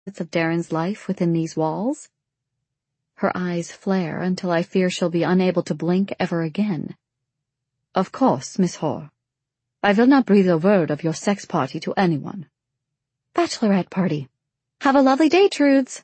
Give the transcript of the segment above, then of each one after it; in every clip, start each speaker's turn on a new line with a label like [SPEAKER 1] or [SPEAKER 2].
[SPEAKER 1] of Darren's life within these walls? Her eyes flare until I fear she'll be unable to blink ever again. Of course, Miss Hoare. I will not breathe a word of your sex party to anyone. Bachelorette party. Have a lovely day, Trudes.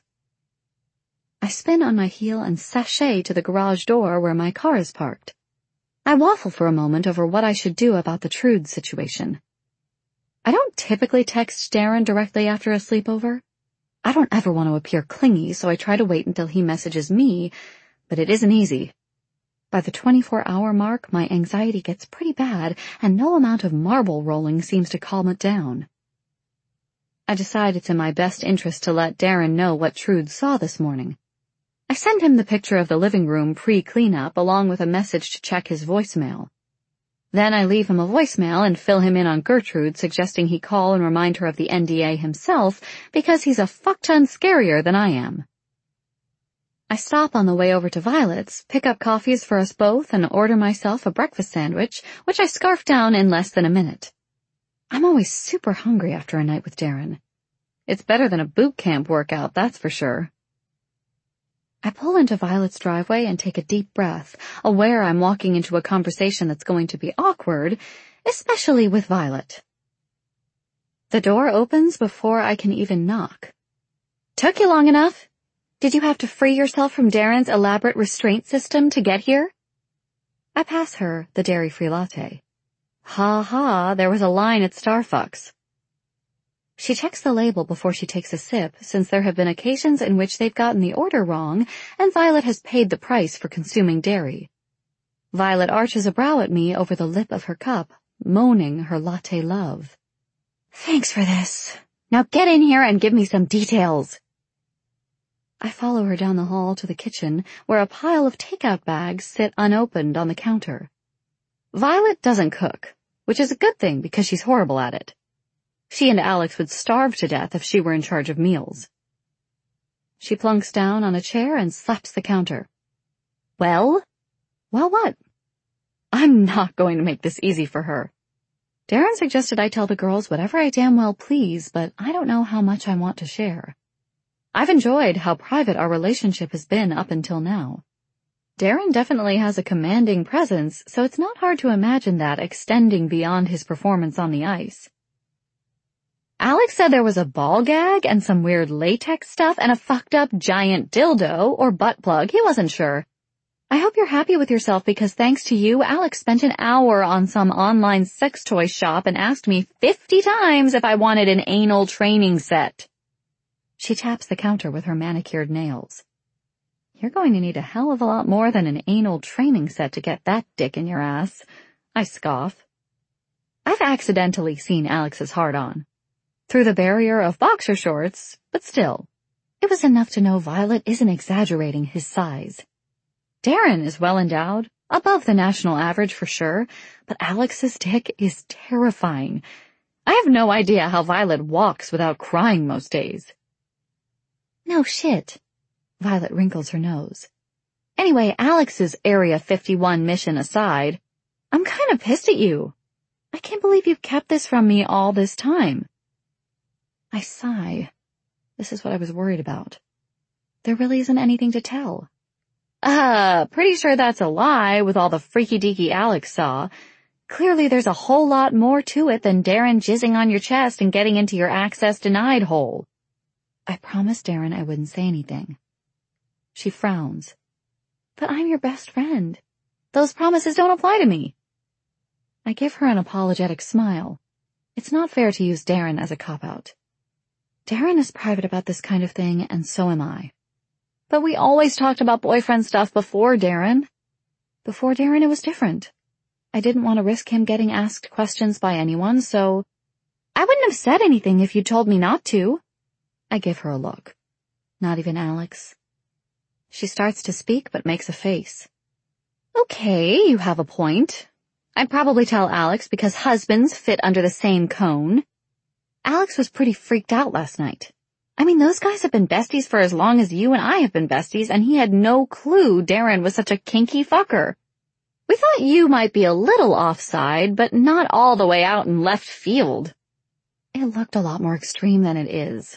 [SPEAKER 1] I spin on my heel and sashay to the garage door where my car is parked. I waffle for a moment over what I should do about the Trudes situation. I don't typically text Darren directly after a sleepover. I don't ever want to appear clingy, so I try to wait until he messages me, but it isn't easy. By the 24-hour mark, my anxiety gets pretty bad, and no amount of marble rolling seems to calm it down. I decide it's in my best interest to let Darren know what Trude saw this morning. I send him the picture of the living room pre-cleanup along with a message to check his voicemail. Then I leave him a voicemail and fill him in on Gertrude, suggesting he call and remind her of the NDA himself because he's a fuck-ton scarier than I am. I stop on the way over to Violet's, pick up coffees for us both, and order myself a breakfast sandwich, which I scarf down in less than a minute. I'm always super hungry after a night with Darren. It's better than a boot camp workout, that's for sure. I pull into Violet's driveway and take a deep breath, aware I'm walking into a conversation that's going to be awkward, especially with Violet. The door opens before I can even knock. Took you long enough? Did you have to free yourself from Darren's elaborate restraint system to get here? I pass her the dairy-free latte. Ha ha, there was a line at Starfucks. She checks the label before she takes a sip, since there have been occasions in which they've gotten the order wrong, and Violet has paid the price for consuming dairy. Violet arches a brow at me over the lip of her cup, moaning her latte love. Thanks for this. Now get in here and give me some details. I follow her down the hall to the kitchen, where a pile of takeout bags sit unopened on the counter. Violet doesn't cook, which is a good thing because she's horrible at it. She and Alex would starve to death if she were in charge of meals. She plunks down on a chair and slaps the counter. Well? Well, what? I'm not going to make this easy for her. Darren suggested I tell the girls whatever I damn well please, but I don't know how much I want to share. I've enjoyed how private our relationship has been up until now. Darren definitely has a commanding presence, so it's not hard to imagine that extending beyond his performance on the ice. Alex said there was a ball gag and some weird latex stuff and a fucked up giant dildo or butt plug. He wasn't sure. I hope you're happy with yourself because thanks to you, Alex spent an hour on some online sex toy shop and asked me 50 times if I wanted an anal training set. She taps the counter with her manicured nails. You're going to need a hell of a lot more than an anal training set to get that dick in your ass. I scoff. I've accidentally seen Alex's hard-on. Through the barrier of boxer shorts, but still, it was enough to know Violet isn't exaggerating his size. Darren is well endowed, above the national average for sure, but Alex's dick is terrifying. I have no idea how Violet walks without crying most days. No shit. Violet wrinkles her nose. Anyway, Alex's Area 51 mission aside, I'm kind of pissed at you. I can't believe you've kept this from me all this time. I sigh. This is what I was worried about. There really isn't anything to tell. Pretty sure that's a lie with all the freaky-deaky Alex saw. Clearly there's a whole lot more to it than Darren jizzing on your chest and getting into your access denied hole. I promised Darren I wouldn't say anything. She frowns. But I'm your best friend. Those promises don't apply to me. I give her an apologetic smile. It's not fair to use Darren as a cop-out. Darren is private about this kind of thing, and so am I. But we always talked about boyfriend stuff before Darren. Before Darren, it was different. I didn't want to risk him getting asked questions by anyone, so I wouldn't have said anything if you told me not to. I give her a look. Not even Alex. She starts to speak, but makes a face. Okay, you have a point. I'd probably tell Alex because husbands fit under the same cone. Alex was pretty freaked out last night. I mean, those guys have been besties for as long as you and I have been besties, and he had no clue Darren was such a kinky fucker. We thought you might be a little offside, but not all the way out in left field. It looked a lot more extreme than it is.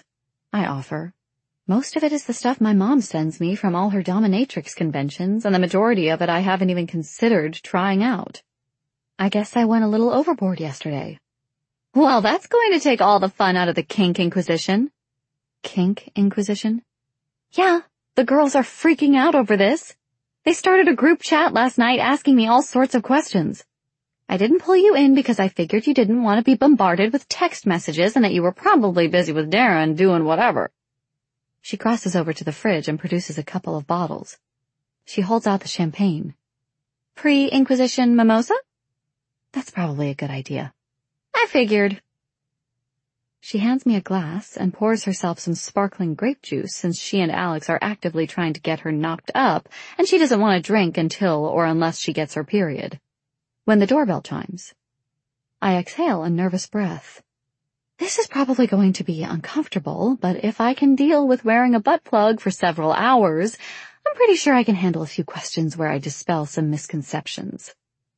[SPEAKER 1] I offer. Most of it is the stuff my mom sends me from all her dominatrix conventions, and the majority of it I haven't even considered trying out. I guess I went a little overboard yesterday. Well, that's going to take all the fun out of the kink inquisition. Kink inquisition? Yeah, the girls are freaking out over this. They started a group chat last night asking me all sorts of questions. I didn't pull you in because I figured you didn't want to be bombarded with text messages and that you were probably busy with Darren doing whatever. She crosses over to the fridge and produces a couple of bottles. She holds out the champagne. Pre-Inquisition mimosa? That's probably a good idea. I figured. She hands me a glass and pours herself some sparkling grape juice since she and Alex are actively trying to get her knocked up and she doesn't want to drink until or unless she gets her period. When the doorbell chimes, I exhale a nervous breath. This is probably going to be uncomfortable, but if I can deal with wearing a butt plug for several hours, I'm pretty sure I can handle a few questions where I dispel some misconceptions.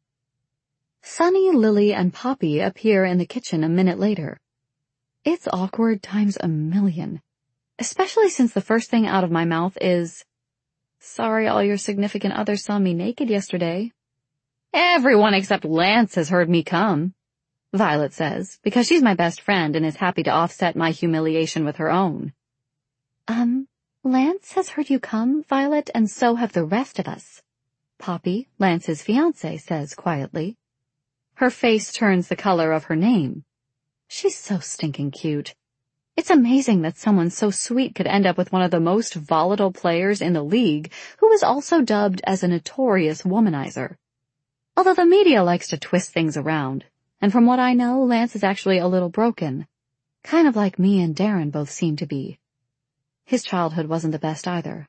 [SPEAKER 1] Sunny, Lily, and Poppy appear in the kitchen a minute later. It's awkward times a million, especially since the first thing out of my mouth is, "Sorry all your significant others saw me naked yesterday." "Everyone except Lance has heard me come," Violet says, because she's my best friend and is happy to offset my humiliation with her own. Lance has heard you come, Violet, and so have the rest of us, Poppy, Lance's fiancé, says quietly. Her face turns the color of her name. She's so stinking cute. It's amazing that someone so sweet could end up with one of the most volatile players in the league, who is also dubbed as a notorious womanizer. Although the media likes to twist things around. And from what I know, Lance is actually a little broken. Kind of like me and Darren both seem to be. His childhood wasn't the best either.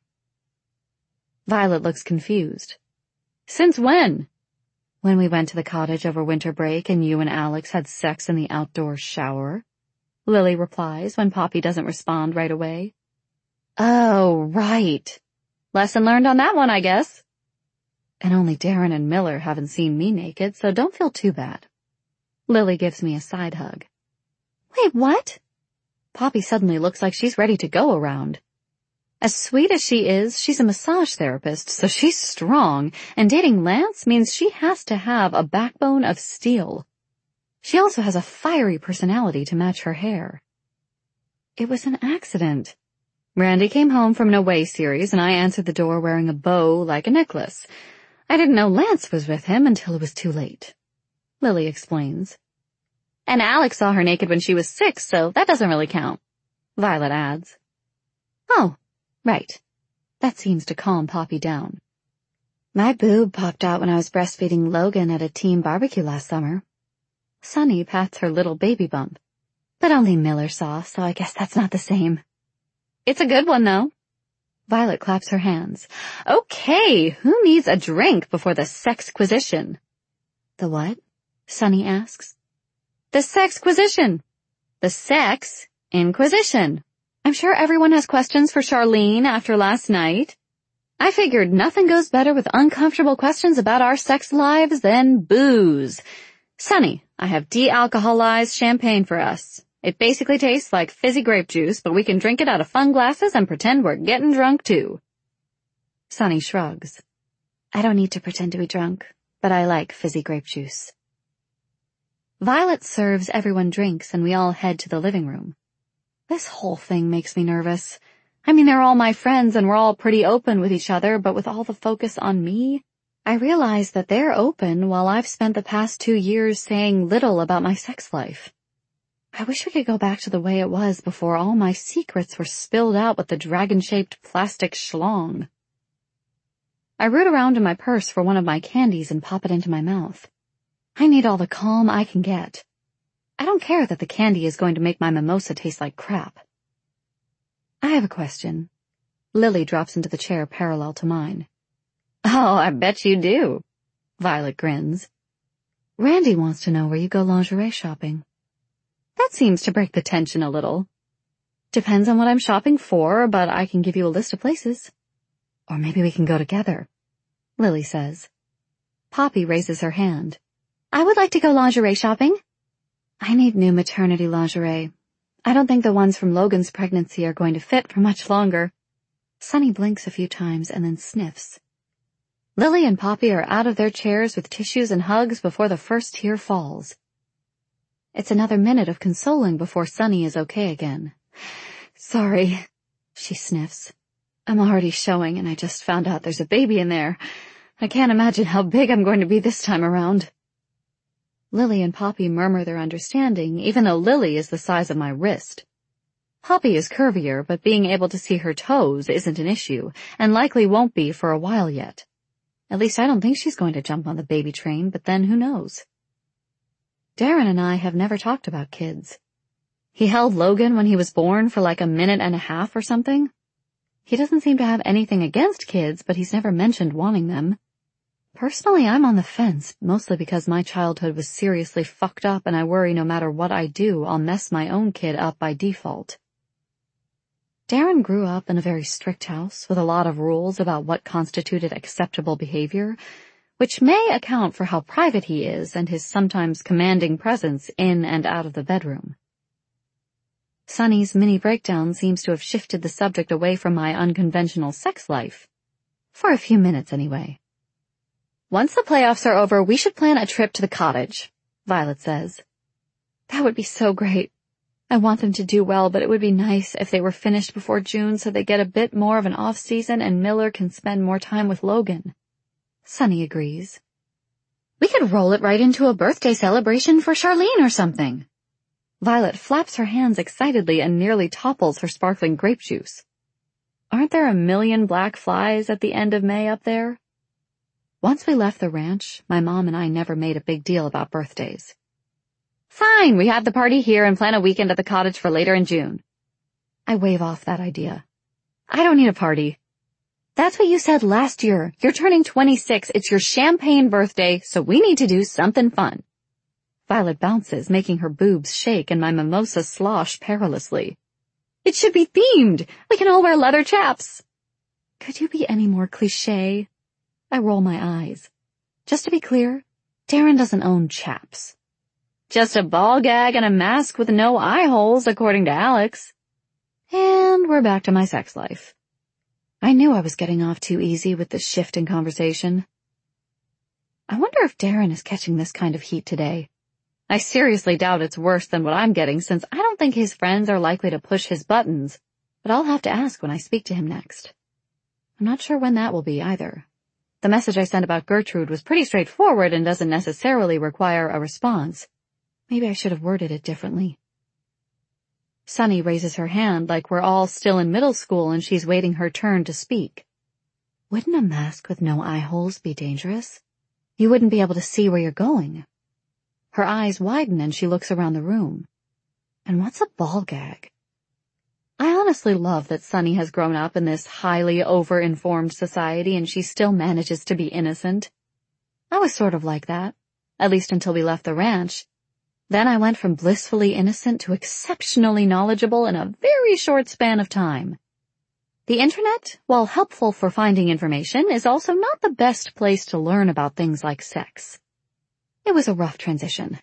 [SPEAKER 1] Violet looks confused. "Since when?" "When we went to the cottage over winter break and you and Alex had sex in the outdoor shower," Lily replies when Poppy doesn't respond right away. "Oh, right. Lesson learned on that one, I guess." "And only Darren and Miller haven't seen me naked, so don't feel too bad." Lily gives me a side hug. "Wait, what?" Poppy suddenly looks like she's ready to go around. As sweet as she is, she's a massage therapist, so she's strong, and dating Lance means she has to have a backbone of steel. She also has a fiery personality to match her hair. "It was an accident. Randy came home from an away series, and I answered the door wearing a bow like a necklace. I didn't know Lance was with him until it was too late," Lily explains. "And Alex saw her naked when she was 6, so that doesn't really count," Violet adds. "Oh, right. That seems to calm Poppy down. My boob popped out when I was breastfeeding Logan at a team barbecue last summer." Sunny pats her little baby bump. "But only Miller saw, so I guess that's not the same." "It's a good one, though." Violet claps her hands. "Okay, who needs a drink before the sexquisition?" "The what?" Sunny asks. "The sexquisition. The sex inquisition. I'm sure everyone has questions for Charlene after last night. I figured nothing goes better with uncomfortable questions about our sex lives than booze. Sunny, I have de-alcoholized champagne for us. It basically tastes like fizzy grape juice, but we can drink it out of fun glasses and pretend we're getting drunk too." Sunny shrugs. "I don't need to pretend to be drunk, but I like fizzy grape juice." Violet serves everyone drinks and we all head to the living room. This whole thing makes me nervous. I mean, they're all my friends and we're all pretty open with each other, but with all the focus on me, I realize that they're open while I've spent the past 2 years saying little about my sex life. I wish we could go back to the way it was before all my secrets were spilled out with the dragon-shaped plastic schlong. I root around in my purse for one of my candies and pop it into my mouth. I need all the calm I can get. I don't care that the candy is going to make my mimosa taste like crap. "I have a question." Lily drops into the chair parallel to mine. "Oh, I bet you do." Violet grins. "Randy wants to know where you go lingerie shopping." That seems to break the tension a little. "Depends on what I'm shopping for, but I can give you a list of places. Or maybe we can go together," Lily says. Poppy raises her hand. "I would like to go lingerie shopping." "I need new maternity lingerie. I don't think the ones from Logan's pregnancy are going to fit for much longer. Sunny blinks a few times and then sniffs. Lily and Poppy are out of their chairs with tissues and hugs before the first tear falls. It's another minute of consoling before Sunny is okay again. Sorry, she sniffs. I'm already showing and I just found out there's a baby in there. I can't imagine how big I'm going to be this time around. Lily and Poppy murmur their understanding, even though Lily is the size of my wrist. Poppy is curvier, but being able to see her toes isn't an issue, and likely won't be for a while yet. At least I don't think she's going to jump on the baby train, but then who knows? Darren and I have never talked about kids. He held Logan when he was born for like a minute and a half or something. He doesn't seem to have anything against kids, but he's never mentioned wanting them. Personally, I'm on the fence, mostly because my childhood was seriously fucked up and I worry no matter what I do, I'll mess my own kid up by default. Darren grew up in a very strict house with a lot of rules about what constituted acceptable behavior, which may account for how private he is and his sometimes commanding presence in and out of the bedroom. Sunny's mini breakdown seems to have shifted the subject away from my unconventional sex life. For a few minutes, anyway. Once the playoffs are over, we should plan a trip to the cottage, Violet says. That would be so great. I want them to do well, but it would be nice if they were finished before June so they get a bit more of an off-season and Miller can spend more time with Logan. Sunny agrees. We could roll it right into a birthday celebration for Charlene or something. Violet flaps her hands excitedly and nearly topples her sparkling grape juice. Aren't there a million black flies at the end of May up there? Once we left the ranch, my mom and I never made a big deal about birthdays. Fine, we have the party here and plan a weekend at the cottage for later in June. I wave off that idea. I don't need a party. That's what you said last year. You're turning 26. It's your champagne birthday, so we need to do something fun. Violet bounces, making her boobs shake and my mimosa slosh perilously. It should be themed. We can all wear leather chaps. Could you be any more cliché? I roll my eyes. Just to be clear, Darren doesn't own chaps. Just a ball gag and a mask with no eye holes, according to Alex. And we're back to my sex life. I knew I was getting off too easy with this shift in conversation. I wonder if Darren is catching this kind of heat today. I seriously doubt it's worse than what I'm getting since I don't think his friends are likely to push his buttons, but I'll have to ask when I speak to him next. I'm not sure when that will be either. The message I sent about Gertrude was pretty straightforward and doesn't necessarily require a response. Maybe I should have worded it differently. Sunny raises her hand like we're all still in middle school and she's waiting her turn to speak. Wouldn't a mask with no eye holes be dangerous? You wouldn't be able to see where you're going. Her eyes widen and she looks around the room. And what's a ball gag? I honestly love that Sunny has grown up in this highly over-informed society and she still manages to be innocent. I was sort of like that, at least until we left the ranch. Then I went from blissfully innocent to exceptionally knowledgeable in a very short span of time. The internet, while helpful for finding information, is also not the best place to learn about things like sex. It was a rough transition.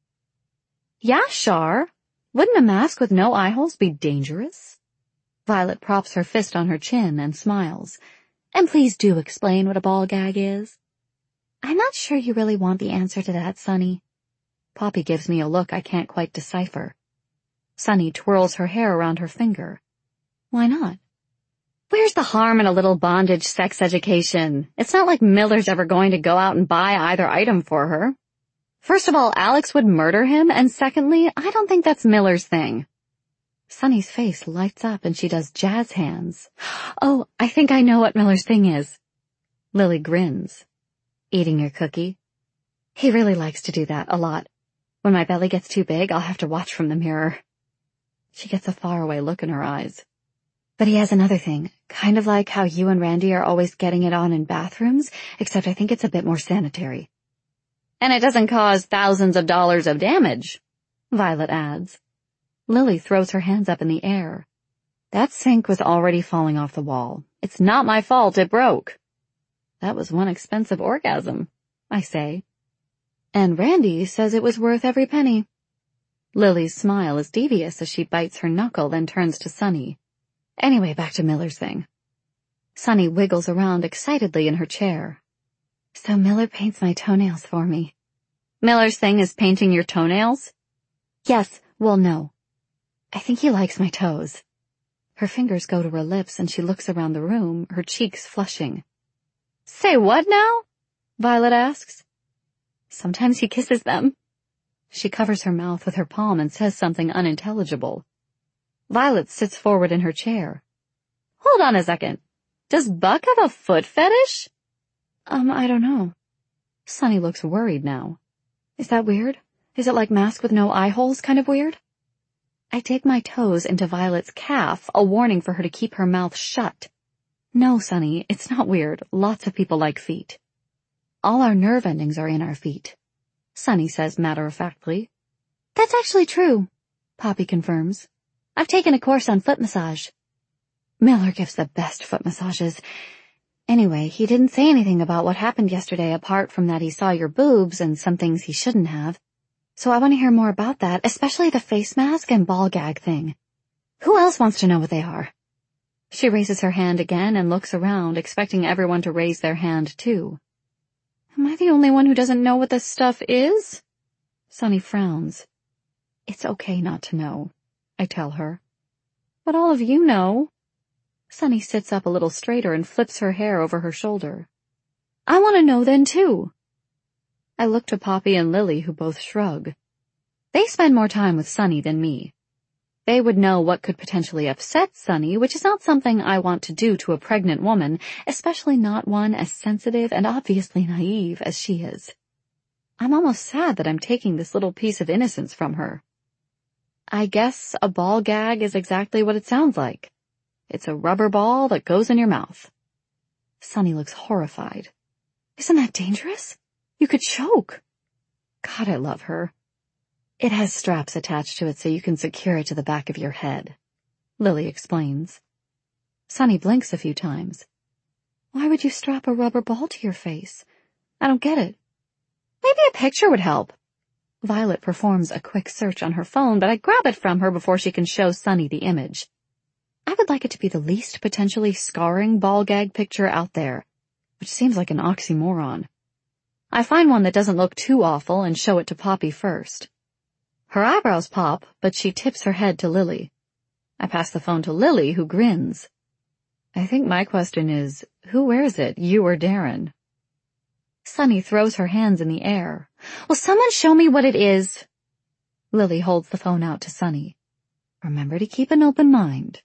[SPEAKER 1] Yeah, Char. Wouldn't a mask with no eye holes be dangerous? Violet props her fist on her chin and smiles. And please do explain what a ball gag is. I'm not sure you really want the answer to that, Sunny. Poppy gives me a look I can't quite decipher. Sunny twirls her hair around her finger. Why not? Where's the harm in a little bondage sex education? It's not like Miller's ever going to go out and buy either item for her. First of all, Alex would murder him, and secondly, I don't think that's Miller's thing. Sunny's face lights up and she does jazz hands. Oh, I think I know what Miller's thing is. Lily grins. Eating your cookie? He really likes to do that a lot. When my belly gets too big, I'll have to watch from the mirror. She gets a faraway look in her eyes. But he has another thing, kind of like how you and Randy are always getting it on in bathrooms, except I think it's a bit more sanitary. And it doesn't cause thousands of dollars of damage, Violet adds. Lily throws her hands up in the air. That sink was already falling off the wall. It's not my fault it broke. That was one expensive orgasm, I say. And Randy says it was worth every penny. Lily's smile is devious as she bites her knuckle, then turns to Sunny. Anyway, back to Miller's thing. Sunny wiggles around excitedly in her chair. So Miller paints my toenails for me. Miller's thing is painting your toenails? Yes, well, no. I think he likes my toes. Her fingers go to her lips and she looks around the room, her cheeks flushing. Say what now? Violet asks. Sometimes he kisses them. She covers her mouth with her palm and says something unintelligible. Violet sits forward in her chair. Hold on a second. Does Buck have a foot fetish? I don't know. Sunny looks worried now. Is that weird? Is it like Mask with no eye holes kind of weird? I dig my toes into Violet's calf, a warning for her to keep her mouth shut. No, Sunny, it's not weird. Lots of people like feet. All our nerve endings are in our feet, Sunny says matter-of-factly. That's actually true, Poppy confirms. I've taken a course on foot massage. Miller gives the best foot massages. Anyway, he didn't say anything about what happened yesterday apart from that he saw your boobs and some things he shouldn't have. So I want to hear more about that, especially the face mask and ball gag thing. Who else wants to know what they are? She raises her hand again and looks around, expecting everyone to raise their hand too. Am I the only one who doesn't know what this stuff is? Sunny frowns. It's okay not to know, I tell her. But all of you know. Sunny sits up a little straighter and flips her hair over her shoulder. I want to know then too. I look to Poppy and Lily, who both shrug. They spend more time with Sunny than me. They would know what could potentially upset Sunny, which is not something I want to do to a pregnant woman, especially not one as sensitive and obviously naive as she is. I'm almost sad that I'm taking this little piece of innocence from her. I guess a ball gag is exactly what it sounds like. It's a rubber ball that goes in your mouth. Sunny looks horrified. Isn't that dangerous? You could choke. God, I love her. It has straps attached to it so you can secure it to the back of your head, Lily explains. Sunny blinks a few times. Why would you strap a rubber ball to your face? I don't get it. Maybe a picture would help. Violet performs a quick search on her phone, but I grab it from her before she can show Sunny the image. I would like it to be the least potentially scarring ball gag picture out there, which seems like an oxymoron. I find one that doesn't look too awful and show it to Poppy first. Her eyebrows pop, but she tips her head to Lily. I pass the phone to Lily, who grins. I think my question is, who wears it, you or Darren? Sunny throws her hands in the air. Will someone show me what it is? Lily holds the phone out to Sunny. Remember to keep an open mind.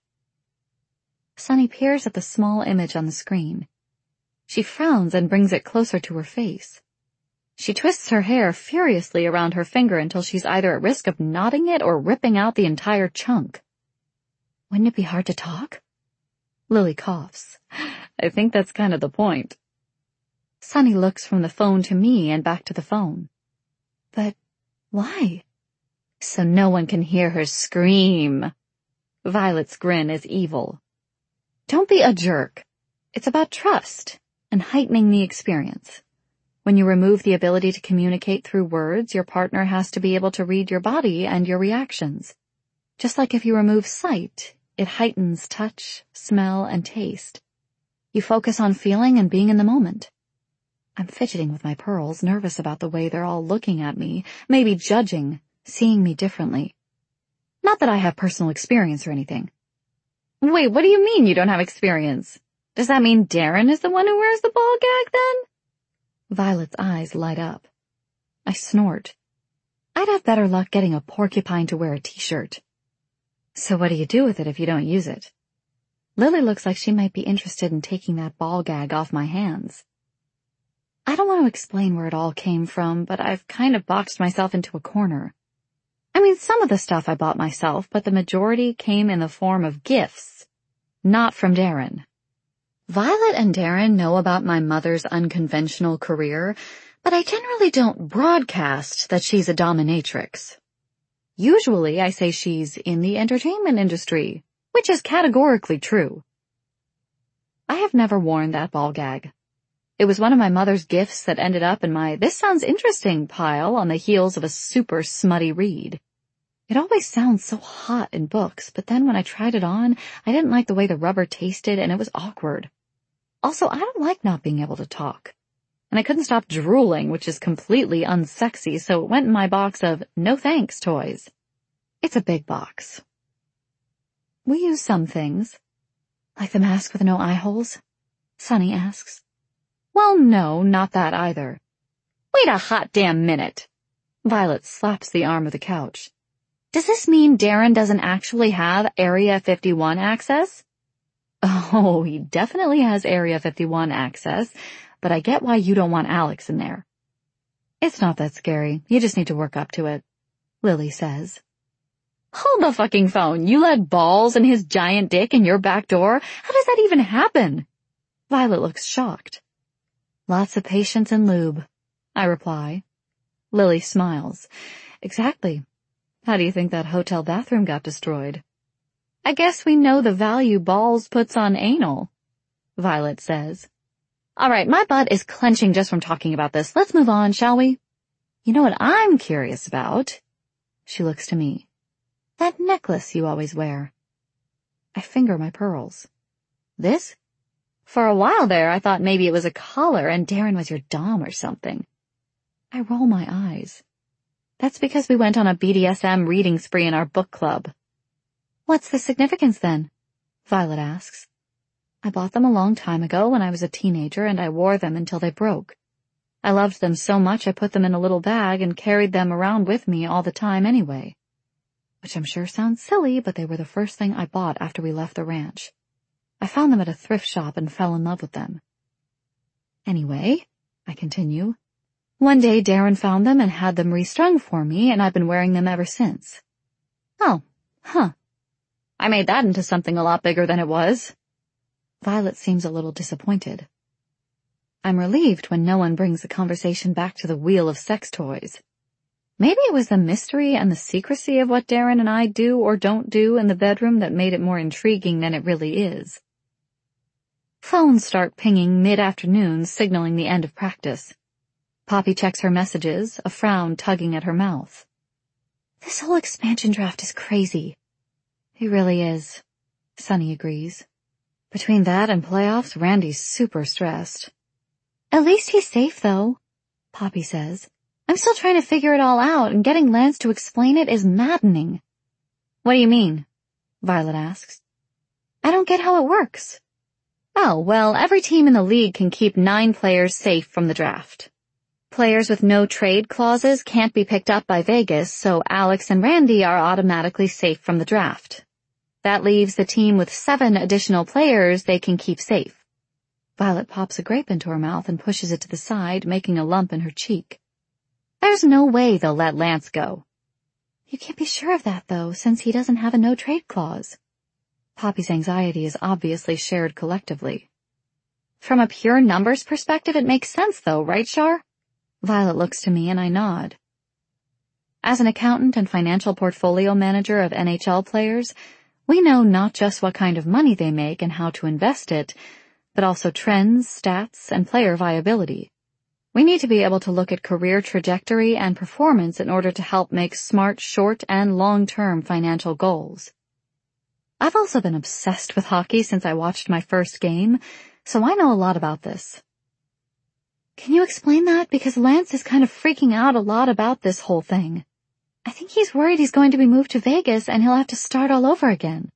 [SPEAKER 1] Sunny peers at the small image on the screen. She frowns and brings it closer to her face. She twists her hair furiously around her finger until she's either at risk of knotting it or ripping out the entire chunk. Wouldn't it be hard to talk? Lily coughs. I think that's kind of the point. Sunny looks from the phone to me and back to the phone. But why? So no one can hear her scream. Violet's grin is evil. Don't be a jerk. It's about trust and heightening the experience. When you remove the ability to communicate through words, your partner has to be able to read your body and your reactions. Just like if you remove sight, it heightens touch, smell, and taste. You focus on feeling and being in the moment. I'm fidgeting with my pearls, nervous about the way they're all looking at me, maybe judging, seeing me differently. Not that I have personal experience or anything. Wait, what do you mean you don't have experience? Does that mean Darren is the one who wears the ball gag then? Violet's eyes light up. I snort. I'd have better luck getting a porcupine to wear a t-shirt. So what do you do with it if you don't use it? Lily looks like she might be interested in taking that ball gag off my hands. I don't want to explain where it all came from, but I've kind of boxed myself into a corner. I mean, some of the stuff I bought myself, but the majority came in the form of gifts, not from Darren. Violet and Darren know about my mother's unconventional career, but I generally don't broadcast that she's a dominatrix. Usually I say she's in the entertainment industry, which is categorically true. I have never worn that ball gag. It was one of my mother's gifts that ended up in my "this sounds interesting" pile on the heels of a super smutty read. It always sounds so hot in books, but then when I tried it on, I didn't like the way the rubber tasted and it was awkward. Also, I don't like not being able to talk. And I couldn't stop drooling, which is completely unsexy, so it went in my box of no thanks toys. It's a big box. We use some things. Like the mask with no eye holes? Sunny asks. Well, no, not that either. Wait a hot damn minute. Violet slaps the arm of the couch. Does this mean Darren doesn't actually have Area 51 access? Oh, he definitely has Area 51 access, but I get why you don't want Alex in there. It's not that scary. You just need to work up to it, Lily says. Hold the fucking phone. You let balls and his giant dick in your back door? How does that even happen? Violet looks shocked. Lots of patience and lube, I reply. Lily smiles. Exactly. How do you think that hotel bathroom got destroyed? I guess we know the value balls puts on anal, Violet says. All right, my butt is clenching just from talking about this. Let's move on, shall we? You know what I'm curious about? She looks to me. That necklace you always wear. I finger my pearls. This? For a while there, I thought maybe it was a collar and Darren was your dom or something. I roll my eyes. That's because we went on a BDSM reading spree in our book club. What's the significance then? Violet asks. I bought them a long time ago when I was a teenager and I wore them until they broke. I loved them so much I put them in a little bag and carried them around with me all the time anyway. Which I'm sure sounds silly, but they were the first thing I bought after we left the ranch. I found them at a thrift shop and fell in love with them. Anyway, I continue, one day Darren found them and had them restrung for me, and I've been wearing them ever since. Oh, huh. I made that into something a lot bigger than it was. Violet seems a little disappointed. I'm relieved when no one brings the conversation back to the wheel of sex toys. Maybe it was the mystery and the secrecy of what Darren and I do or don't do in the bedroom that made it more intriguing than it really is. Phones start pinging mid-afternoon, signaling the end of practice. Poppy checks her messages, a frown tugging at her mouth. This whole expansion draft is crazy. It really is, Sunny agrees. Between that and playoffs, Randy's super stressed. At least he's safe, though, Poppy says. I'm still trying to figure it all out, and getting Lance to explain it is maddening. What do you mean? Violet asks. I don't get how it works. Oh, well, every team in the league can keep 9 players safe from the draft. Players with no trade clauses can't be picked up by Vegas, so Alex and Randy are automatically safe from the draft. That leaves the team with 7 additional players they can keep safe. Violet pops a grape into her mouth and pushes it to the side, making a lump in her cheek. There's no way they'll let Lance go. You can't be sure of that, though, since he doesn't have a no-trade clause. Poppy's anxiety is obviously shared collectively. From a pure numbers perspective, it makes sense, though, right, Shar? Violet looks to me and I nod. As an accountant and financial portfolio manager of NHL players, we know not just what kind of money they make and how to invest it, but also trends, stats, and player viability. We need to be able to look at career trajectory and performance in order to help make smart short and long-term financial goals. I've also been obsessed with hockey since I watched my first game, so I know a lot about this. Can you explain that? Because Lance is kind of freaking out a lot about this whole thing. I think he's worried he's going to be moved to Vegas and he'll have to start all over again.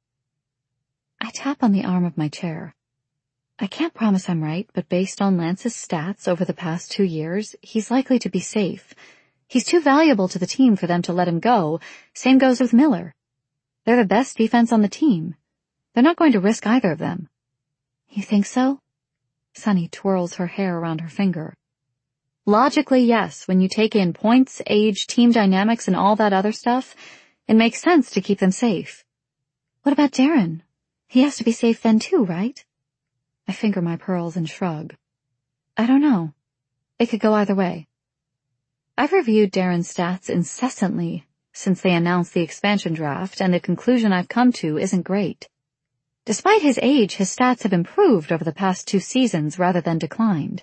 [SPEAKER 1] I tap on the arm of my chair. I can't promise I'm right, but based on Lance's stats over the past 2 years, he's likely to be safe. He's too valuable to the team for them to let him go. Same goes with Miller. They're the best defense on the team. They're not going to risk either of them. You think so? Sunny twirls her hair around her finger. Logically, yes. When you take in points, age, team dynamics, and all that other stuff, it makes sense to keep them safe. What about Darren? He has to be safe then too, right? I finger my pearls and shrug. I don't know. It could go either way. I've reviewed Darren's stats incessantly since they announced the expansion draft, and the conclusion I've come to isn't great. Despite his age, his stats have improved over the past 2 seasons rather than declined.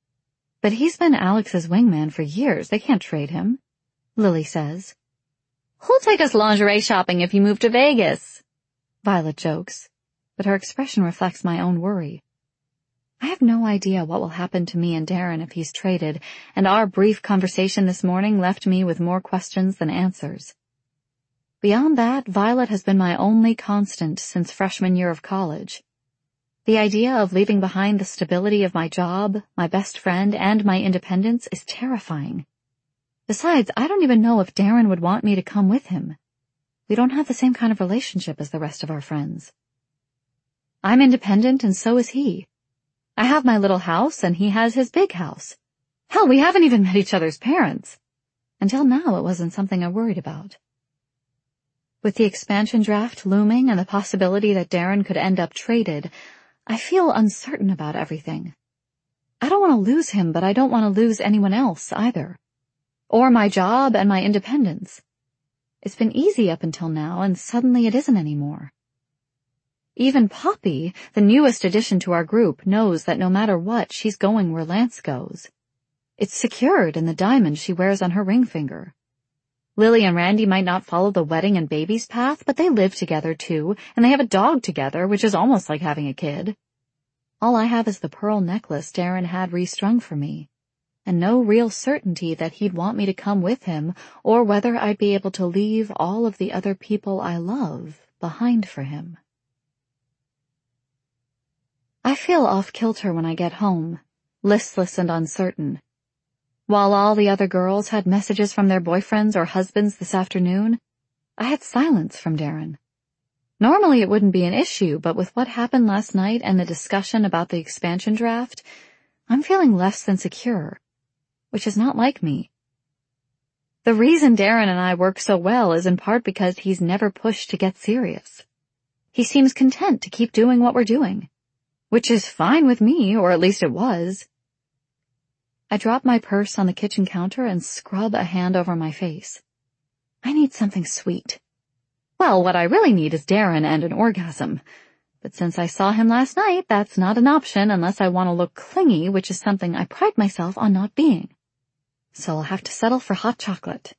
[SPEAKER 1] But he's been Alex's wingman for years. They can't trade him, Lily says. Who'll take us lingerie shopping if you move to Vegas? Violet jokes, but her expression reflects my own worry. I have no idea what will happen to me and Darren if he's traded, and our brief conversation this morning left me with more questions than answers. Beyond that, Violet has been my only constant since freshman year of college. The idea of leaving behind the stability of my job, my best friend, and my independence is terrifying. Besides, I don't even know if Darren would want me to come with him. We don't have the same kind of relationship as the rest of our friends. I'm independent and so is he. I have my little house and he has his big house. Hell, we haven't even met each other's parents. Until now, it wasn't something I worried about. With the expansion draft looming and the possibility that Darren could end up traded, I feel uncertain about everything. I don't want to lose him, but I don't want to lose anyone else either. Or my job and my independence. It's been easy up until now, and suddenly it isn't anymore. Even Poppy, the newest addition to our group, knows that no matter what, she's going where Lance goes. It's secured in the diamond she wears on her ring finger. Lily and Randy might not follow the wedding and babies path, but they live together too, and they have a dog together, which is almost like having a kid. All I have is the pearl necklace Darren had restrung for me, and no real certainty that he'd want me to come with him, or whether I'd be able to leave all of the other people I love behind for him. I feel off-kilter when I get home, listless and uncertain. While all the other girls had messages from their boyfriends or husbands this afternoon, I had silence from Darren. Normally it wouldn't be an issue, but with what happened last night and the discussion about the expansion draft, I'm feeling less than secure, which is not like me. The reason Darren and I work so well is in part because he's never pushed to get serious. He seems content to keep doing what we're doing, which is fine with me, or at least it was. I drop my purse on the kitchen counter and scrub a hand over my face. I need something sweet. Well, what I really need is Darren and an orgasm. But since I saw him last night, that's not an option unless I want to look clingy, which is something I pride myself on not being. So I'll have to settle for hot chocolate.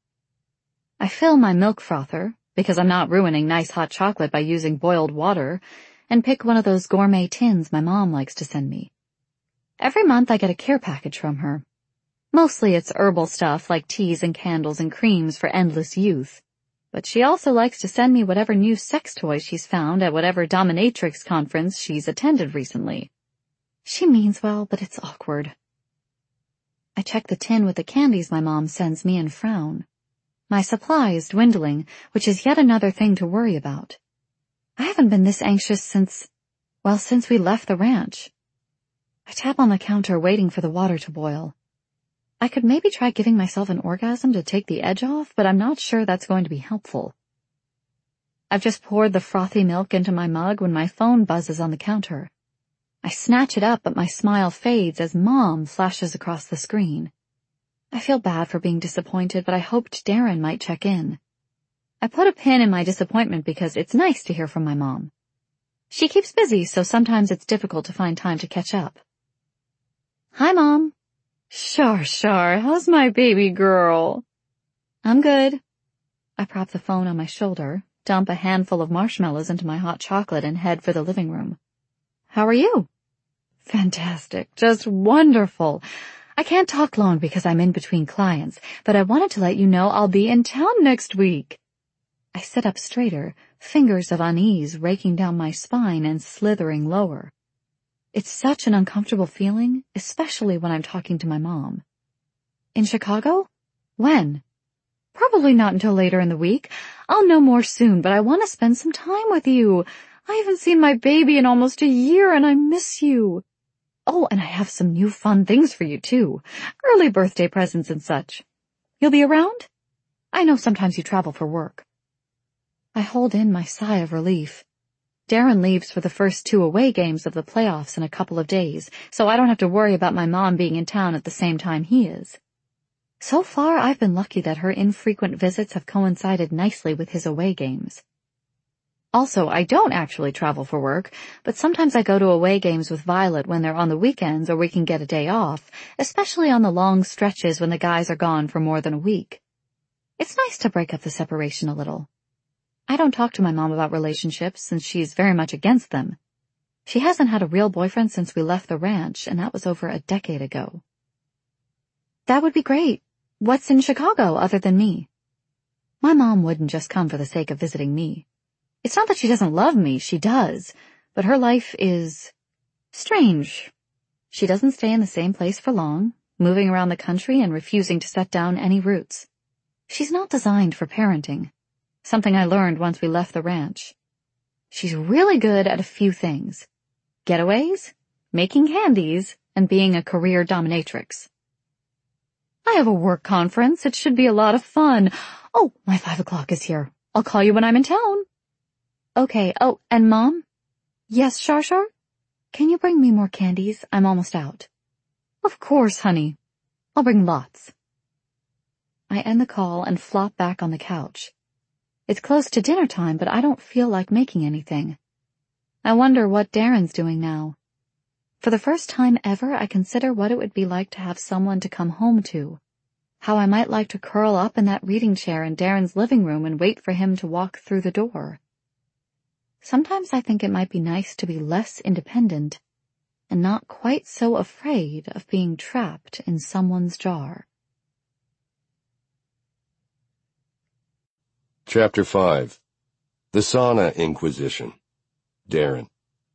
[SPEAKER 1] I fill my milk frother, because I'm not ruining nice hot chocolate by using boiled water, and pick one of those gourmet tins my mom likes to send me. Every month I get a care package from her. Mostly it's herbal stuff like teas and candles and creams for endless youth. But she also likes to send me whatever new sex toy she's found at whatever dominatrix conference she's attended recently. She means well, but it's awkward. I check the tin with the candies my mom sends me and frown. My supply is dwindling, which is yet another thing to worry about. I haven't been this anxious since we left the ranch. I tap on the counter waiting for the water to boil. I could maybe try giving myself an orgasm to take the edge off, but I'm not sure that's going to be helpful. I've just poured the frothy milk into my mug when my phone buzzes on the counter. I snatch it up, but my smile fades as Mom flashes across the screen. I feel bad for being disappointed, but I hoped Darren might check in. I put a pin in my disappointment because it's nice to hear from my mom. She keeps busy, so sometimes it's difficult to find time to catch up. Hi, Mom. Shar, how's my baby girl? I'm good. I prop the phone on my shoulder, dump a handful of marshmallows into my hot chocolate, and head for the living room. How are you? Fantastic. Just wonderful. I can't talk long because I'm in between clients, but I wanted to let you know I'll be in town next week. I sit up straighter, fingers of unease raking down my spine and slithering lower. It's such an uncomfortable feeling, especially when I'm talking to my mom. In Chicago? When? Probably not until later in the week. I'll know more soon, but I want to spend some time with you. I haven't seen my baby in almost a year, and I miss you. Oh, and I have some new fun things for you, too. Early birthday presents and such. You'll be around? I know sometimes you travel for work. I hold in my sigh of relief. Darren leaves for the first 2 away games of the playoffs in a couple of days, so I don't have to worry about my mom being in town at the same time he is. So far, I've been lucky that her infrequent visits have coincided nicely with his away games. Also, I don't actually travel for work, but sometimes I go to away games with Violet when they're on the weekends or we can get a day off, especially on the long stretches when the guys are gone for more than a week. It's nice to break up the separation a little. I don't talk to my mom about relationships since she's very much against them. She hasn't had a real boyfriend since we left the ranch, and that was over a decade ago. That would be great. What's in Chicago other than me? My mom wouldn't just come for the sake of visiting me. It's not that she doesn't love me, she does, but her life is strange. She doesn't stay in the same place for long, moving around the country and refusing to set down any roots. She's not designed for parenting, something I learned once we left the ranch. She's really good at a few things: getaways, making candies, and being a career dominatrix. I have a work conference. It should be a lot of fun. Oh, my 5 o'clock is here. I'll call you when I'm in town. Okay. Oh, and Mom? Yes, Shar? Can you bring me more candies? I'm almost out. Of course, honey. I'll bring lots. I end the call and flop back on the couch. It's close to dinner time, but I don't feel like making anything. I wonder what Darren's doing now. For the first time ever, I consider what it would be like to have someone to come home to. How I might like to curl up in that reading chair in Darren's living room and wait for him to walk through the door. Sometimes I think it might be nice to be less independent and not quite so afraid of being trapped in someone's jar.
[SPEAKER 2] Chapter 5. The Sauna Inquisition. Darren.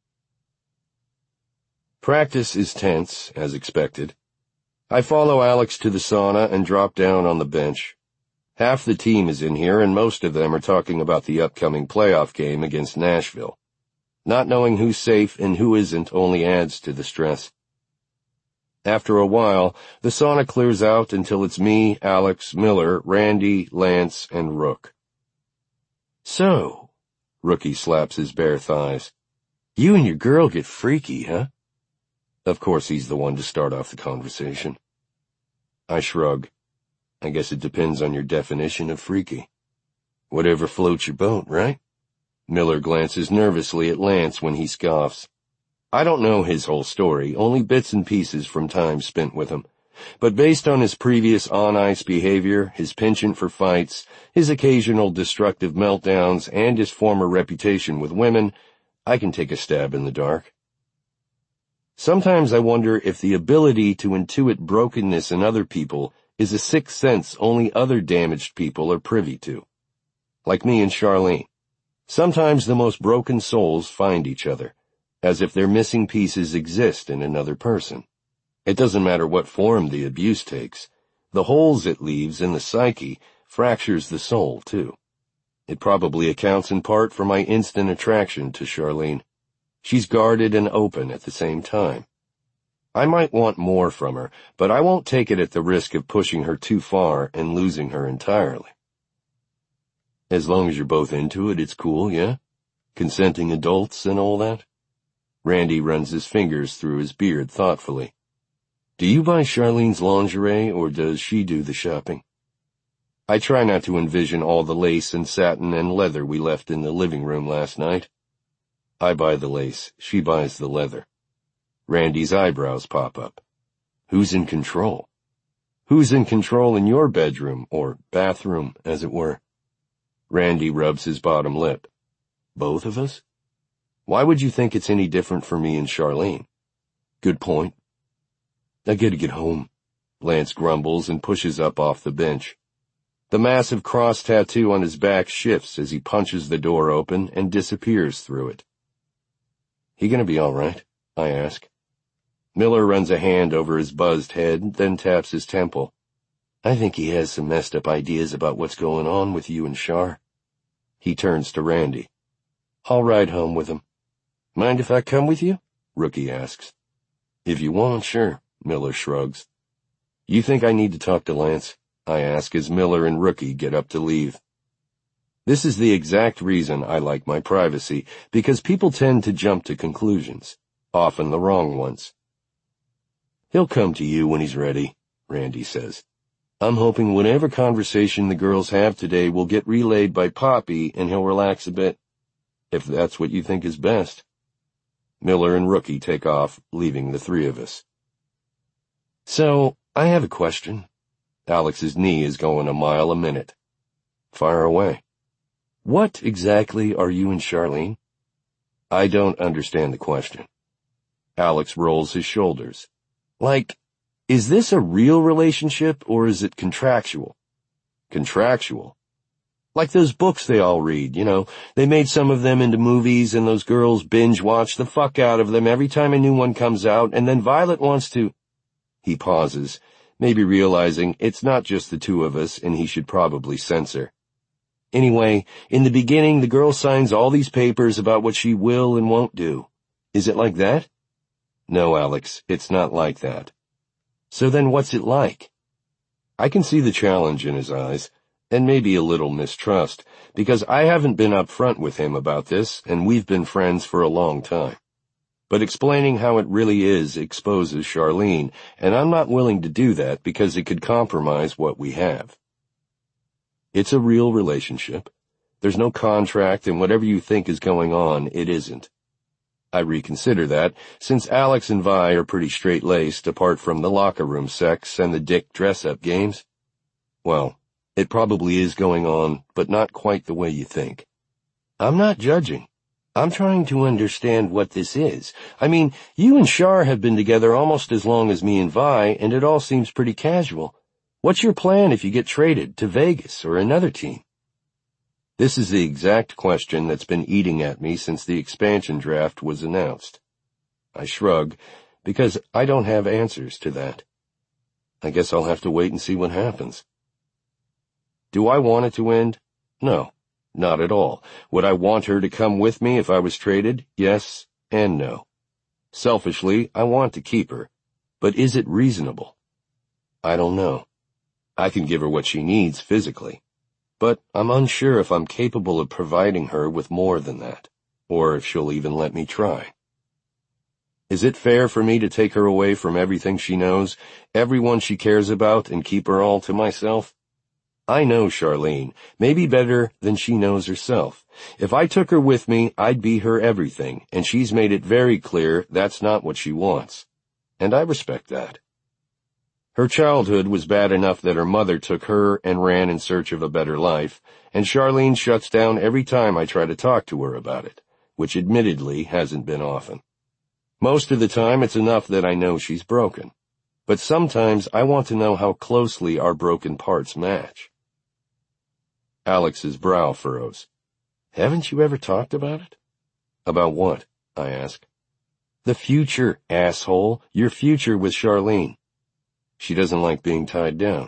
[SPEAKER 2] Practice is tense, as expected. I follow Alex to the sauna and drop down on the bench. Half the team is in here, and most of them are talking about the upcoming playoff game against Nashville. Not knowing who's safe and who isn't only adds to the stress. After a while, the sauna clears out until it's me, Alex, Miller, Randy, Lance, and Rook. So, Rookie slaps his bare thighs. You and your girl get freaky, huh? Of course he's the one to start off the conversation. I shrug. I guess it depends on your definition of freaky. Whatever floats your boat, right? Miller glances nervously at Lance when he scoffs. I don't know his whole story, only bits and pieces from time spent with him. But based on his previous on-ice behavior, his penchant for fights, his occasional destructive meltdowns, and his former reputation with women, I can take a stab in the dark. Sometimes I wonder if the ability to intuit brokenness in other people is a sixth sense only other damaged people are privy to. Like me and Charlene. Sometimes the most broken souls find each other, as if their missing pieces exist in another person. It doesn't matter what form the abuse takes. The holes it leaves in the psyche fractures the soul, too. It probably accounts in part for my instant attraction to Charlene. She's guarded and open at the same time. I might want more from her, but I won't take it at the risk of pushing her too far and losing her entirely. As long as you're both into it, it's cool, yeah? Consenting adults and all that? Randy runs his fingers through his beard thoughtfully. Do you buy Charlene's lingerie, or does she do the shopping? I try not to envision all the lace and satin and leather we left in the living room last night. I buy the lace, she buys the leather. Randy's eyebrows pop up. Who's in control? Who's in control in your bedroom, or bathroom, as it were? Randy rubs his bottom lip. Both of us? Why would you think it's any different for me and Charlene? Good point. I gotta get home, Lance grumbles and pushes up off the bench. The massive cross tattoo on his back shifts as he punches the door open and disappears through it. He gonna be all right? I ask. Miller runs a hand over his buzzed head, then taps his temple. I think he has some messed up ideas about what's going on with you and Char. He turns to Randy. I'll ride home with him. Mind if I come with you? Rookie asks. If you want, sure, Miller shrugs. You think I need to talk to Lance? I ask as Miller and Rookie get up to leave. This is the exact reason I like my privacy, because people tend to jump to conclusions, often the wrong ones. He'll come to you when he's ready, Randy says. I'm hoping whatever conversation the girls have today will get relayed by Poppy and he'll relax a bit, if that's what you think is best. Miller and Rookie take off, leaving the three of us. So, I have a question. Alex's knee is going a mile a minute. Fire away. What exactly are you and Charlene? I don't understand the question. Alex rolls his shoulders. Like, is this a real relationship or is it contractual? Contractual. Like those books they all read, you know. They made some of them into movies and those girls binge-watch the fuck out of them every time a new one comes out, and then Violet wants to... He pauses, maybe realizing it's not just the two of us and he should probably censor. Anyway, in the beginning the girl signs all these papers about what she will and won't do. Is it like that? No, Alex, it's not like that. So then what's it like? I can see the challenge in his eyes, and maybe a little mistrust, because I haven't been upfront with him about this, and we've been friends for a long time. But explaining how it really is exposes Charlene, and I'm not willing to do that because it could compromise what we have. It's a real relationship. There's no contract, and whatever you think is going on, it isn't. I reconsider that, since Alex and Vi are pretty straight-laced apart from the locker room sex and the dick dress-up games. Well, it probably is going on, but not quite the way you think. I'm not judging. I'm trying to understand what this is. I mean, you and Char have been together almost as long as me and Vi, and it all seems pretty casual. What's your plan if you get traded to Vegas or another team? This is the exact question that's been eating at me since the expansion draft was announced. I shrug, because I don't have answers to that. I guess I'll have to wait and see what happens. Do I want it to end? No, not at all. Would I want her to come with me if I was traded? Yes and no. Selfishly, I want to keep her. But is it reasonable? I don't know. I can give her what she needs physically, but I'm unsure if I'm capable of providing her with more than that, or if she'll even let me try. Is it fair for me to take her away from everything she knows, everyone she cares about, and keep her all to myself? I know Charlene, maybe better than she knows herself. If I took her with me, I'd be her everything, and she's made it very clear that's not what she wants. And I respect that. Her childhood was bad enough that her mother took her and ran in search of a better life, and Charlene shuts down every time I try to talk to her about it, which admittedly hasn't been often. Most of the time it's enough that I know she's broken, but sometimes I want to know how closely our broken parts match. Alex's brow furrows. Haven't you ever talked about it? About what? I ask. The future, asshole. Your future with Charlene. She doesn't like being tied down.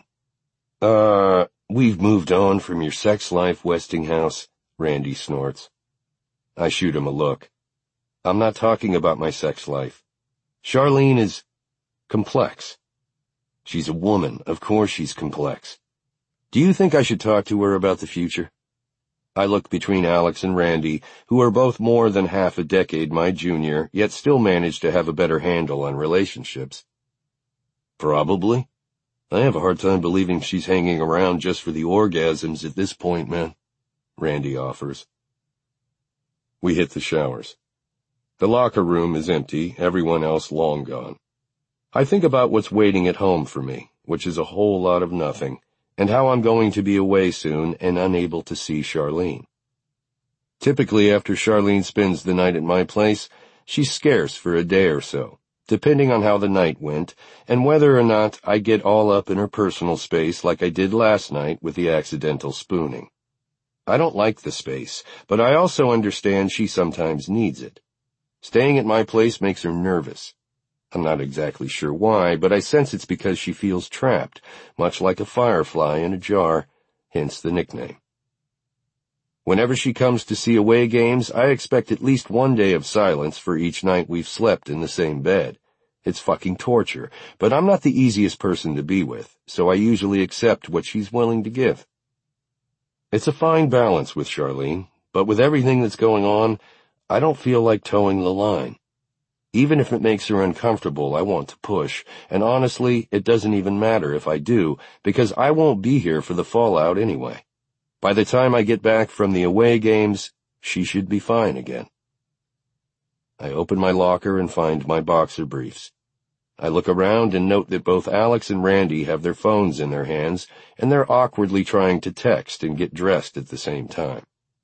[SPEAKER 2] We've moved on from your sex life, Westinghouse, Randy snorts. I shoot him a look. I'm not talking about my sex life. Charlene is complex. She's a woman. Of course she's complex. Do you think I should talk to her about the future? I look between Alex and Randy, who are both more than half a decade my junior, yet still manage to have a better handle on relationships. Probably. I have a hard time believing she's hanging around just for the orgasms at this point, man, Randy offers. We hit the showers. The locker room is empty, everyone else long gone. I think about what's waiting at home for me, which is a whole lot of nothing, and how I'm going to be away soon and unable to see Charlene. Typically, after Charlene spends the night at my place, she's scarce for a day or so, depending on how the night went, and whether or not I get all up in her personal space like I did last night with the accidental spooning. I don't like the space, but I also understand she sometimes needs it. Staying at my place makes her nervous. I'm not exactly sure why, but I sense it's because she feels trapped, much like a firefly in a jar, hence the nickname. Whenever she comes to see away games, I expect at least one day of silence for each night we've slept in the same bed. It's fucking torture, but I'm not the easiest person to be with, so I usually accept what she's willing to give. It's a fine balance with Charlene, but with everything that's going on, I don't feel like towing the line. Even if it makes her uncomfortable, I want to push, and honestly, it doesn't even matter if I do, because I won't be here for the fallout anyway. By the time I get back from the away games, she should be fine again. I open my locker and find my boxer briefs. I look around and note that both Alex and Randy have their phones in their hands, and they're awkwardly trying to text and get dressed at the same time.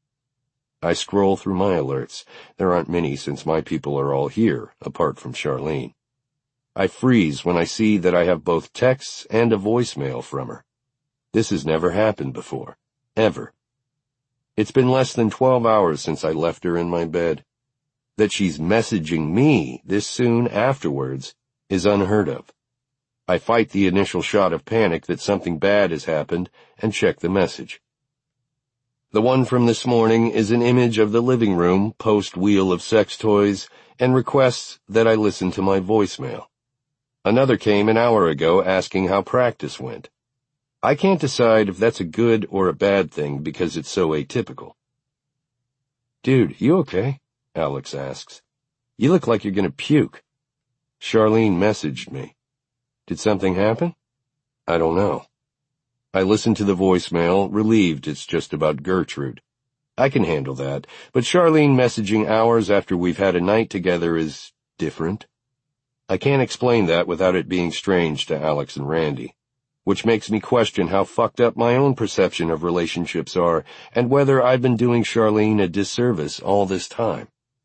[SPEAKER 2] I scroll through my alerts. There aren't many since my people are all here, apart from Charlene. I freeze when I see that I have both texts and a voicemail from her. This has never happened before. Ever. It's been less than 12 hours since I left her in my bed. That she's messaging me this soon afterwards is unheard of. I fight the initial shot of panic that something bad has happened and check the message. The one from this morning is an image of the living room, post-wheel of sex toys, and requests that I listen to my voicemail. Another came an hour ago asking how practice went. I can't decide if that's a good or a bad thing because it's so atypical. "Dude, you okay?" Alex asks. "You look like you're gonna puke." Charlene messaged me. Did something happen? I don't know. I listen to the voicemail, relieved it's just about Gertrude. I can handle that, but Charlene messaging hours after we've had a night together is different. I can't explain that without it being strange to Alex and Randy, which makes me question how fucked up my own perception of relationships are and whether I've been doing Charlene a disservice all this time.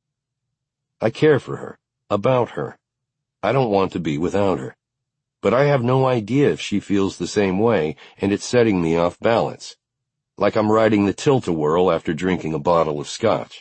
[SPEAKER 2] I care for her, about her. I don't want to be without her. But I have no idea if she feels the same way, and it's setting me off balance. Like I'm riding the tilt-a-whirl after drinking a bottle of scotch.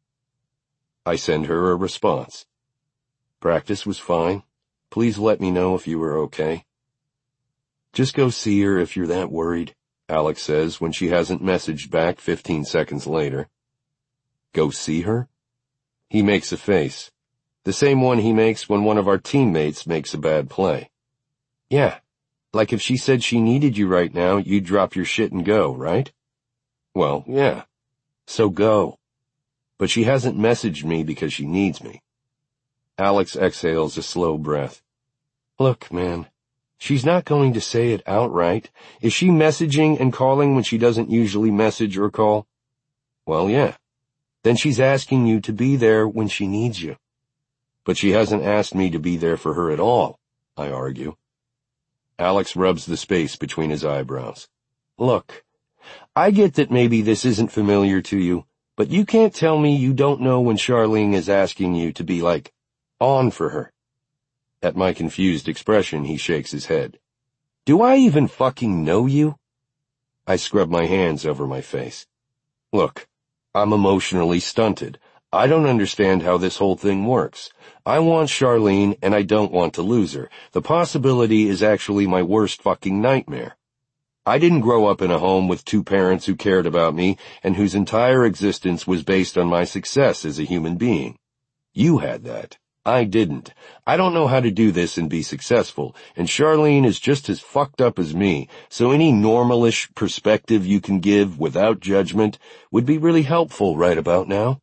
[SPEAKER 2] I send her a response. "Practice was fine. Please let me know if you were okay." "Just go see her if you're that worried," Alex says when she hasn't messaged back 15 seconds later. Go see her? He makes a face. The same one he makes when one of our teammates makes a bad play. "Yeah, like if she said she needed you right now, you'd drop your shit and go, right?" "Well, yeah. So go." But she hasn't messaged me because she needs me. Alex exhales a slow breath. "Look, man, she's not going to say it outright. Is she messaging and calling when she doesn't usually message or call?" "Well, yeah. Then she's asking you to be there when she needs you." "But she hasn't asked me to be there for her at all," I argue. Alex rubs the space between his eyebrows. "Look, I get that maybe this isn't familiar to you, but you can't tell me you don't know when Charlene is asking you to be, like, on for her." At my confused expression, he shakes his head. "Do I even fucking know you?" I scrub my hands over my face. "Look, I'm emotionally stunted. I don't understand how this whole thing works. I want Charlene, and I don't want to lose her. The possibility is actually my worst fucking nightmare. I didn't grow up in a home with two parents who cared about me and whose entire existence was based on my success as a human being. You had that. I didn't. I don't know how to do this and be successful, and Charlene is just as fucked up as me, so any normalish perspective you can give without judgment would be really helpful right about now."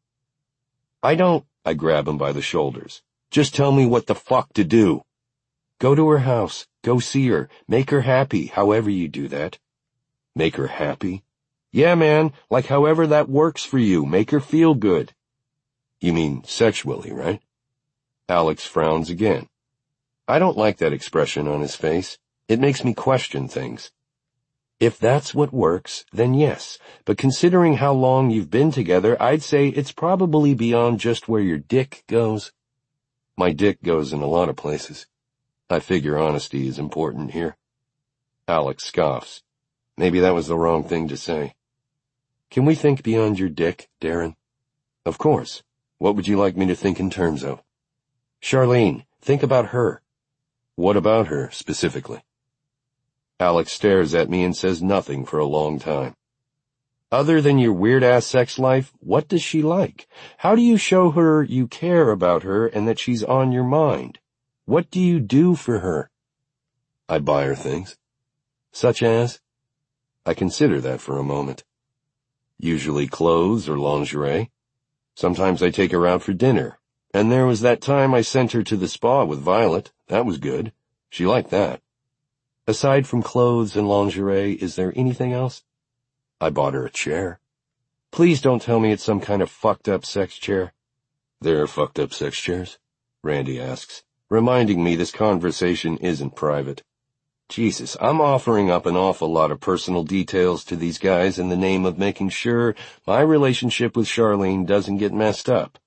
[SPEAKER 2] I grab him by the shoulders. "Just tell me what the fuck to do." "Go to her house. Go see her. Make her happy, however you do that." "Make her happy?" "Yeah, man, like however that works for you. Make her feel good." "You mean sexually, right?" Alex frowns again. I don't like that expression on his face. It makes me question things. "If that's what works, then yes, but considering how long you've been together, I'd say it's probably beyond just where your dick goes." "My dick goes in a lot of places. I figure honesty is important here." Alex scoffs. Maybe that was the wrong thing to say. "Can we think beyond your dick, Darren?" "Of course. What would you like me to think in terms of?" "Charlene, think about her." "What about her, specifically?" Alex stares at me and says nothing for a long time. "Other than your weird-ass sex life, what does she like? How do you show her you care about her and that she's on your mind? What do you do for her?" "I buy her things." "Such as?" I consider that for a moment. "Usually clothes or lingerie. Sometimes I take her out for dinner. And there was that time I sent her to the spa with Violet. That was good. She liked that." "Aside from clothes and lingerie, is there anything else?" "I bought her a chair." "Please don't tell me it's some kind of fucked up sex chair." "There are fucked up sex chairs?" Randy asks. reminding me this conversation isn't private. Jesus, I'm offering up an awful lot of personal details to these guys in the name of making sure my relationship with Charlene doesn't get messed up.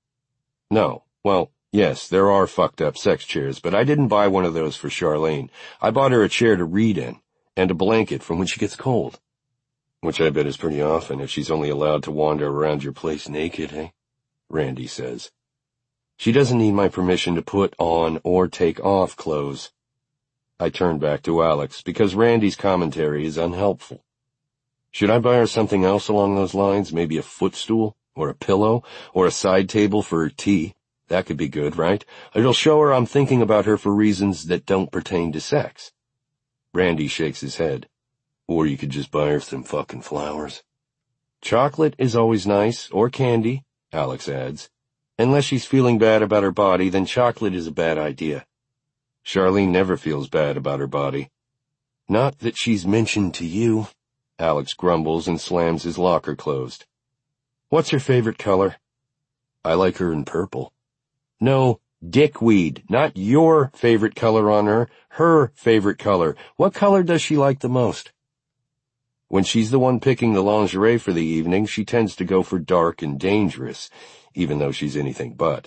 [SPEAKER 2] No, well, yes, there are fucked up sex chairs, but I didn't buy one of those for Charlene. I bought her a chair to read in, and a blanket from when she gets cold. Which I bet is pretty often if she's only allowed to wander around your place naked, eh? Randy says. She doesn't need my permission to put on or take off clothes. I turn back to Alex because Randy's commentary is unhelpful. Should I buy her something else along those lines? Maybe a footstool? Or a pillow? Or a side table for her tea? That could be good, right? It'll show her I'm thinking about her for reasons that don't pertain to sex. Randy shakes his head. Or you could just buy her some fucking flowers. Chocolate is always nice, or candy, Alex adds. Unless she's feeling bad about her body, then chocolate is a bad idea. Charlene never feels bad about her body. Not that she's mentioned to you, Alex grumbles and slams his locker closed. What's her favorite color? I like her in purple. No, dickweed, not your favorite color on her favorite color. What color does she like the most? When she's the one picking the lingerie for the evening, she tends to go for dark and dangerous, even though she's anything but.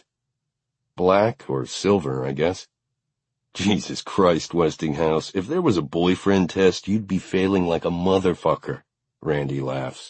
[SPEAKER 2] Black or silver, I guess. Jesus Christ, Westinghouse, if there was a boyfriend test, you'd be failing like a motherfucker, Randy laughs.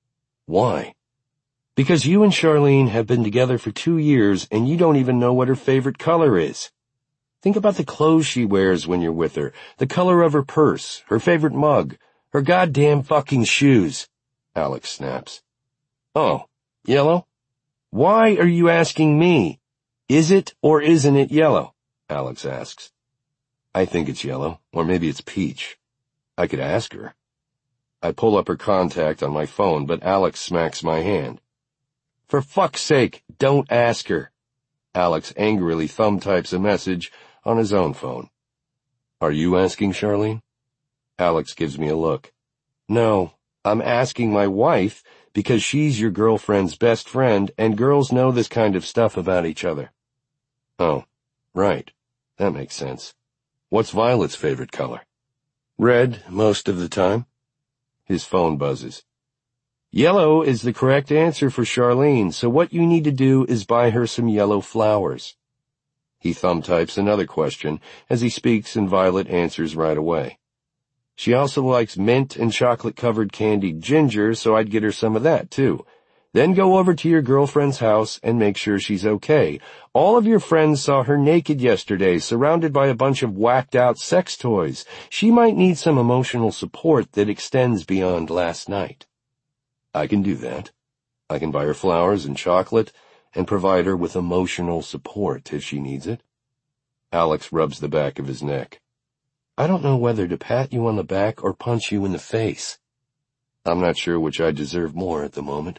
[SPEAKER 2] Why? Because you and Charlene have been together for 2 years and you don't even know what her favorite color is. Think about the clothes she wears when you're with her, the color of her purse, her favorite mug, her goddamn fucking shoes, Alex snaps. Oh, yellow? Why are you asking me? Is it or isn't it yellow? Alex asks. I think it's yellow, or maybe it's peach. I could ask her. I pull up her contact on my phone, but Alex smacks my hand. For fuck's sake, don't ask her. Alex angrily thumb-types a message on his own phone. Are you asking Charlene? Alex gives me a look. No, I'm asking my wife because she's your girlfriend's best friend and girls know this kind of stuff about each other. Oh, right. That makes sense. What's Violet's favorite color? Red, most of the time. His phone buzzes. Yellow is the correct answer for Charlene, so what you need to do is buy her some yellow flowers. He thumb-types another question as he speaks and Violet answers right away. She also likes mint and chocolate-covered candied ginger, so I'd get her some of that, too. Then go over to your girlfriend's house and make sure she's okay. All of your friends saw her naked yesterday, surrounded by a bunch of whacked-out sex toys. She might need some emotional support that extends beyond last night. I can do that. I can buy her flowers and chocolate and provide her with emotional support if she needs it. Alex rubs the back of his neck. I don't know whether to pat you on the back or punch you in the face. I'm not sure which I deserve more at the moment.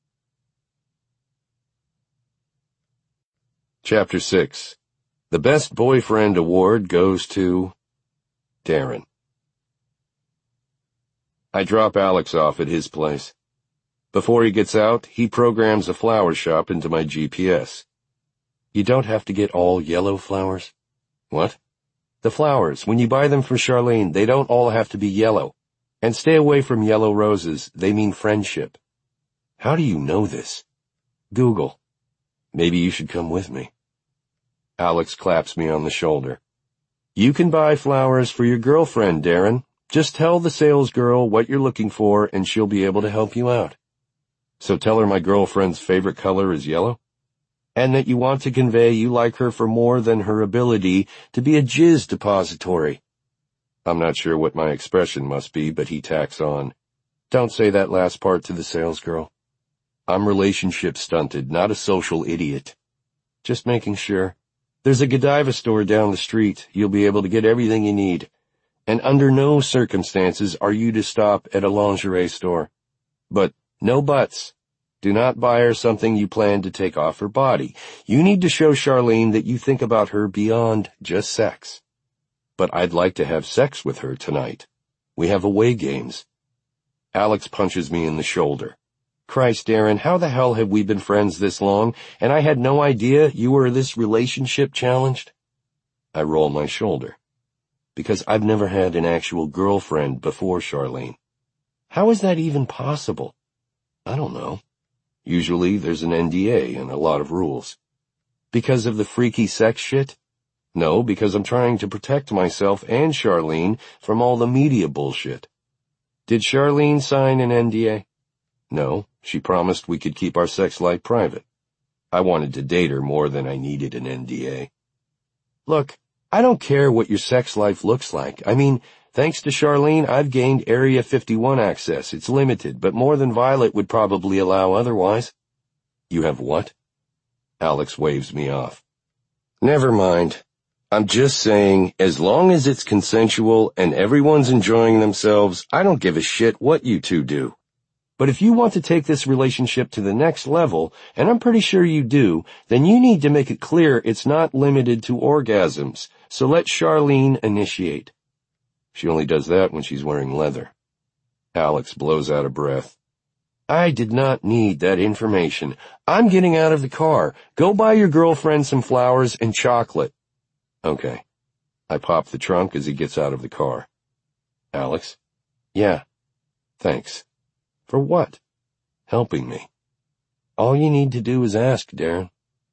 [SPEAKER 2] Chapter 6. The Best Boyfriend Award goes to Darren. I drop Alex off at his place. Before he gets out, he programs a flower shop into my GPS. You don't have to get all yellow flowers? What? The flowers, when you buy them for Charlene, they don't all have to be yellow. And stay away from yellow roses, they mean friendship. How do you know this? Google. Maybe you should come with me. Alex claps me on the shoulder. You can buy flowers for your girlfriend, Darren. Just tell the sales girl what you're looking for and she'll be able to help you out. So tell her my girlfriend's favorite color is yellow? And that you want to convey you like her for more than her ability to be a jizz depository. I'm not sure what my expression must be, but he tacks on. Don't say that last part to the sales girl. I'm relationship stunted, not a social idiot. Just making sure. There's a Godiva store down the street. You'll be able to get everything you need. And under no circumstances are you to stop at a lingerie store. But no buts. Do not buy her something you plan to take off her body. You need to show Charlene that you think about her beyond just sex. But I'd like to have sex with her tonight. We have away games. Alex punches me in the shoulder. Christ, Darren, how the hell have we been friends this long, and I had no idea you were this relationship challenged? I roll my shoulder. Because I've never had an actual girlfriend before Charlene. How is that even possible? I don't know. Usually there's an NDA and a lot of rules. Because of the freaky sex shit? No, because I'm trying to protect myself and Charlene from all the media bullshit. Did Charlene sign an NDA? No, she promised we could keep our sex life private. I wanted to date her more than I needed an NDA. Look, I don't care what your sex life looks like. I mean, thanks to Charlene, I've gained Area 51 access. It's limited, but more than Violet would probably allow otherwise. You have what? Alex waves me off. Never mind. I'm just saying, as long as it's consensual and everyone's enjoying themselves, I don't give a shit what you two do. But if you want to take this relationship to the next level, and I'm pretty sure you do, then you need to make it clear it's not limited to orgasms, so let Charlene initiate. She only does that when she's wearing leather. Alex blows out a breath. I did not need that information. I'm getting out of the car. Go buy your girlfriend some flowers and chocolate. Okay. I pop the trunk as he gets out of the car. Alex? Yeah. Thanks. For what? Helping me. All you need to do is ask, Darren.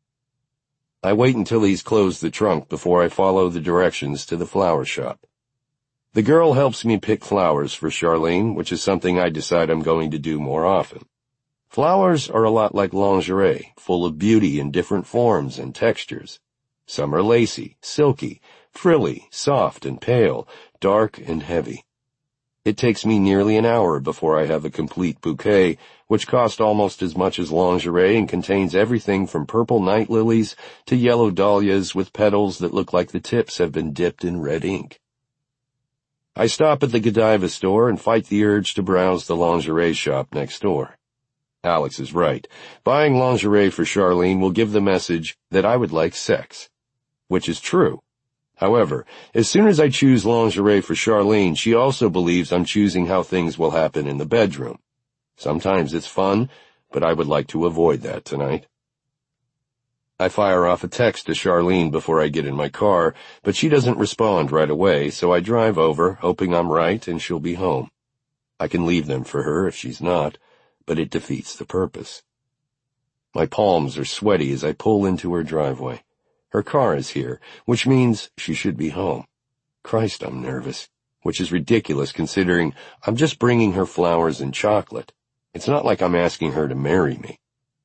[SPEAKER 2] I wait until he's closed the trunk before I follow the directions to the flower shop. The girl helps me pick flowers for Charlene, which is something I decide I'm going to do more often. Flowers are a lot like lingerie, full of beauty in different forms and textures. Some are lacy, silky, frilly, soft and pale, dark and heavy. It takes me nearly an hour before I have a complete bouquet, which costs almost as much as lingerie and contains everything from purple night lilies to yellow dahlias with petals that look like the tips have been dipped in red ink. I stop at the Godiva store and fight the urge to browse the lingerie shop next door. Alex is right. Buying lingerie for Charlene will give the message that I would like sex. Which is true. However, as soon as I choose lingerie for Charlene, she also believes I'm choosing how things will happen in the bedroom. Sometimes it's fun, but I would like to avoid that tonight. I fire off a text to Charlene before I get in my car, but she doesn't respond right away, so I drive over, hoping I'm right and she'll be home. I can leave them for her if she's not, but it defeats the purpose. My palms are sweaty as I pull into her driveway. Her car is here, which means she should be home. Christ, I'm nervous, which is ridiculous considering I'm just bringing her flowers and chocolate. It's not like I'm asking her to marry me.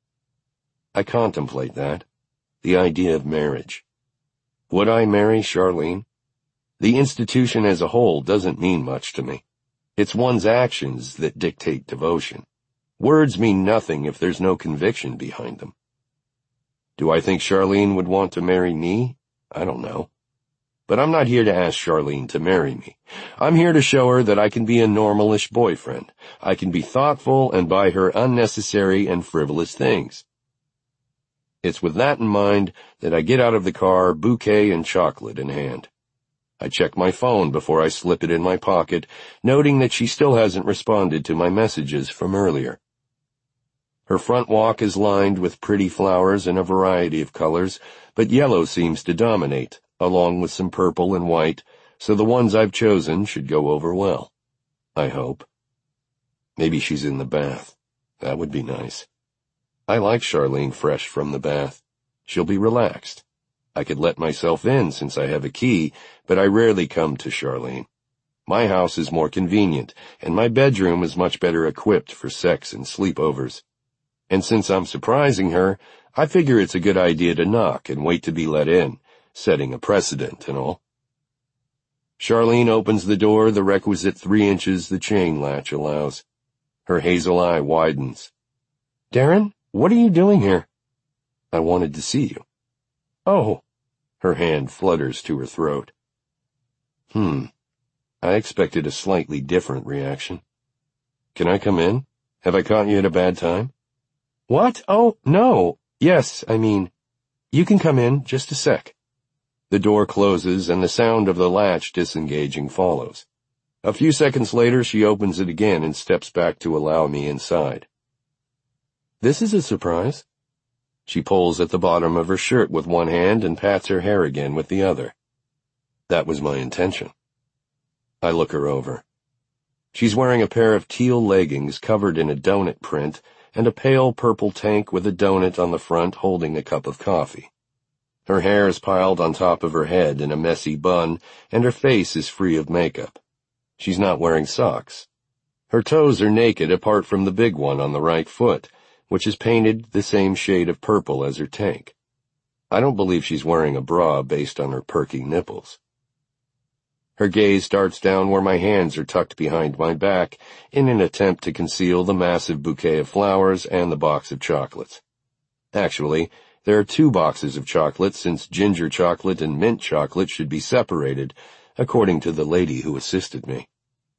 [SPEAKER 2] I contemplate that, the idea of marriage. Would I marry Charlene? The institution as a whole doesn't mean much to me. It's one's actions that dictate devotion. Words mean nothing if there's no conviction behind them. Do I think Charlene would want to marry me? I don't know. But I'm not here to ask Charlene to marry me. I'm here to show her that I can be a normalish boyfriend. I can be thoughtful and buy her unnecessary and frivolous things. It's with that in mind that I get out of the car, bouquet and chocolate in hand. I check my phone before I slip it in my pocket, noting that she still hasn't responded to my messages from earlier. Her front walk is lined with pretty flowers in a variety of colors, but yellow seems to dominate, along with some purple and white, so the ones I've chosen should go over well. I hope. Maybe she's in the bath. That would be nice. I like Charlene fresh from the bath. She'll be relaxed. I could let myself in since I have a key, but I rarely come to Charlene. My house is more convenient, and my bedroom is much better equipped for sex and sleepovers. And since I'm surprising her, I figure it's a good idea to knock and wait to be let in, setting a precedent and all. Charlene opens the door the requisite 3 inches the chain latch allows. Her hazel eye widens. Darren, what are you doing here? I wanted to see you. Oh. Her hand flutters to her throat. I expected a slightly different reaction. Can I come in? Have I caught you at a bad time? What? Oh, no. Yes, I mean, you can come in, just a sec. The door closes and the sound of the latch disengaging follows. A few seconds later, she opens it again and steps back to allow me inside. This is a surprise. She pulls at the bottom of her shirt with one hand and pats her hair again with the other. That was my intention. I look her over. She's wearing a pair of teal leggings covered in a donut print and a pale purple tank with a donut on the front holding a cup of coffee. Her hair is piled on top of her head in a messy bun, and her face is free of makeup. She's not wearing socks. Her toes are naked apart from the big one on the right foot, which is painted the same shade of purple as her tank. I don't believe she's wearing a bra based on her perky nipples. Her gaze darts down where my hands are tucked behind my back in an attempt to conceal the massive bouquet of flowers and the box of chocolates. Actually, there are 2 boxes of chocolate since ginger chocolate and mint chocolate should be separated, according to the lady who assisted me.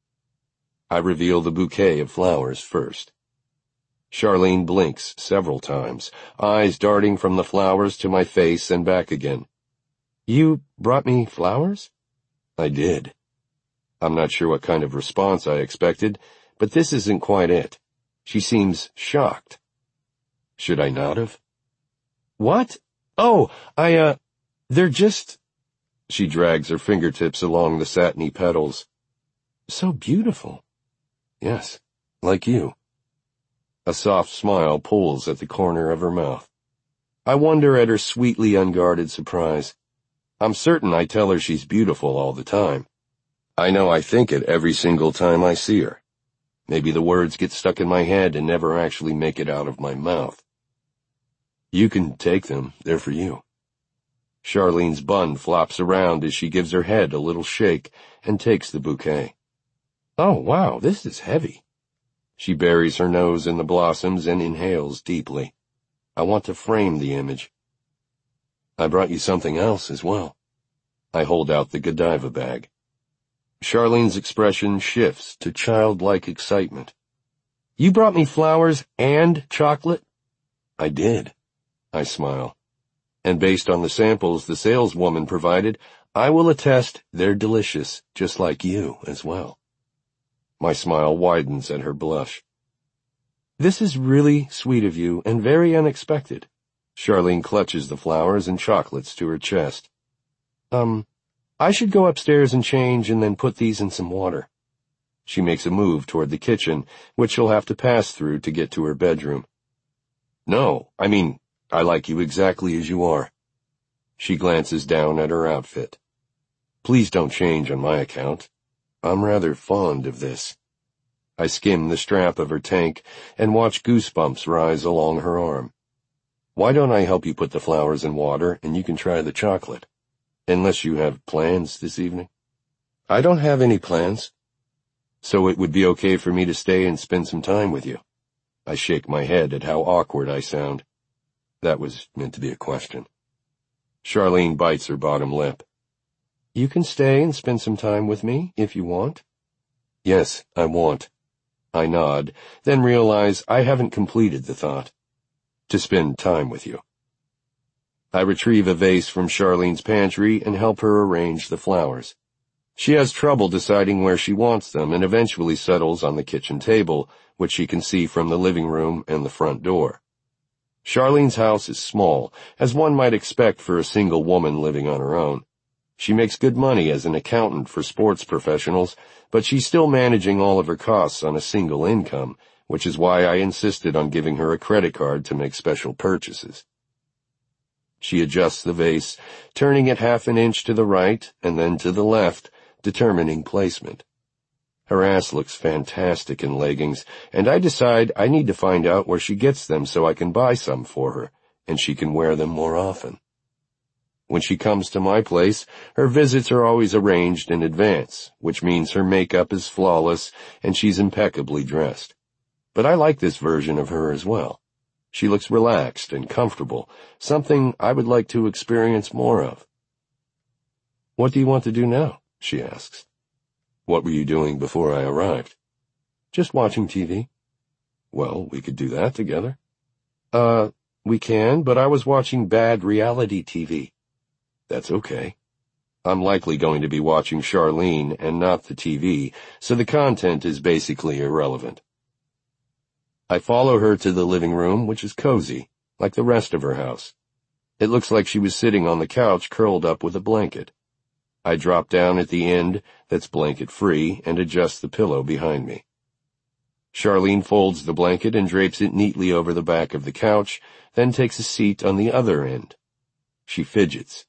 [SPEAKER 2] I reveal the bouquet of flowers first. Charlene blinks several times, eyes darting from the flowers to my face and back again. You brought me flowers? I did. I'm not sure what kind of response I expected, but this isn't quite it. She seems shocked. Should I not have? What? Oh, they're just... She drags her fingertips along the satiny petals. So beautiful. Yes, like you. A soft smile pulls at the corner of her mouth. I wonder at her sweetly unguarded surprise. I'm certain I tell her she's beautiful all the time. I know I think it every single time I see her. Maybe the words get stuck in my head and never actually make it out of my mouth. You can take them, they're for you. Charlene's bun flops around as she gives her head a little shake and takes the bouquet. Oh, wow, this is heavy. She buries her nose in the blossoms and inhales deeply. I want to frame the image. I brought you something else as well. I hold out the Godiva bag. Charlene's expression shifts to childlike excitement. You brought me flowers and chocolate? I did. I smile. And based on the samples the saleswoman provided, I will attest they're delicious, just like you as well. My smile widens at her blush. This is really sweet of you and very unexpected. Charlene clutches the flowers and chocolates to her chest. I should go upstairs and change and then put these in some water. She makes a move toward the kitchen, which she'll have to pass through to get to her bedroom. No, I like you exactly as you are. She glances down at her outfit. Please don't change on my account. I'm rather fond of this. I skim the strap of her tank and watch goosebumps rise along her arm. Why don't I help you put the flowers in water and you can try the chocolate? Unless you have plans this evening? I don't have any plans. So it would be okay for me to stay and spend some time with you. I shake my head at how awkward I sound. That was meant to be a question. Charlene bites her bottom lip. You can stay and spend some time with me, if you want. Yes, I want. I nod, then realize I haven't completed the thought. To spend time with you. I retrieve a vase from Charlene's pantry and help her arrange the flowers. She has trouble deciding where she wants them and eventually settles on the kitchen table, which she can see from the living room and the front door. Charlene's house is small, as one might expect for a single woman living on her own. She makes good money as an accountant for sports professionals, but she's still managing all of her costs on a single income, which is why I insisted on giving her a credit card to make special purchases. She adjusts the vase, turning it half an inch to the right and then to the left, determining placement. Her ass looks fantastic in leggings, and I decide I need to find out where she gets them so I can buy some for her, and she can wear them more often. When she comes to my place, her visits are always arranged in advance, which means her makeup is flawless and she's impeccably dressed. But I like this version of her as well. She looks relaxed and comfortable, something I would like to experience more of. What do you want to do now? She asks. What were you doing before I arrived? Just watching TV. Well, we could do that together. We can, but I was watching bad reality TV. That's okay. I'm likely going to be watching Charlene and not the TV, so the content is basically irrelevant. I follow her to the living room, which is cozy, like the rest of her house. It looks like she was sitting on the couch curled up with a blanket. I drop down at the end that's blanket-free and adjust the pillow behind me. Charlene folds the blanket and drapes it neatly over the back of the couch, then takes a seat on the other end. She fidgets.